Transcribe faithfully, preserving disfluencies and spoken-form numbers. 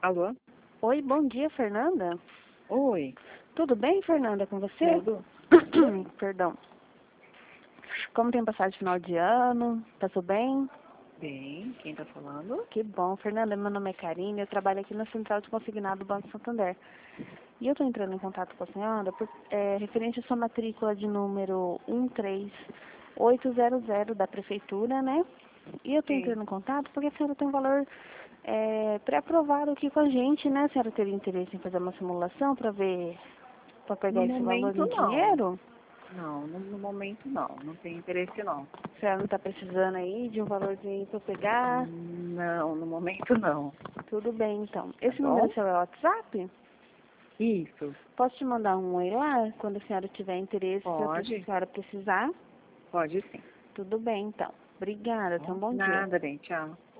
Alô? Oi, bom dia, Fernanda. Oi. Tudo bem, Fernanda, com você? Tudo? Perdão. Como tem passado de final de ano? Passou bem? Bem, quem tá falando? Que bom, Fernanda. Meu nome é Karine, eu trabalho aqui na Central de Consignado do Banco Santander. E eu estou entrando em contato com a senhora por, é, referente à sua matrícula de número um três oito zero zero da Prefeitura, né? E eu estou Sim. entrando em contato porque a senhora tem um valor é, pré-aprovado aqui com a gente, né? A senhora teria interesse em fazer uma simulação para ver, para No pegar esse valor momento, em não. dinheiro? Não, no, no momento, não. Não tem interesse, não. A senhora não está precisando aí de um valorzinho para pegar? Não, no momento, não. Tudo bem, então. Tá Esse número bom? é seu é o WhatsApp? Isso. Posso te mandar um oi lá, quando a senhora tiver interesse, se a Pode? senhora precisar? Pode sim. Tudo bem, então. Obrigada, tenha um bom dia. Nada, bem, tchau.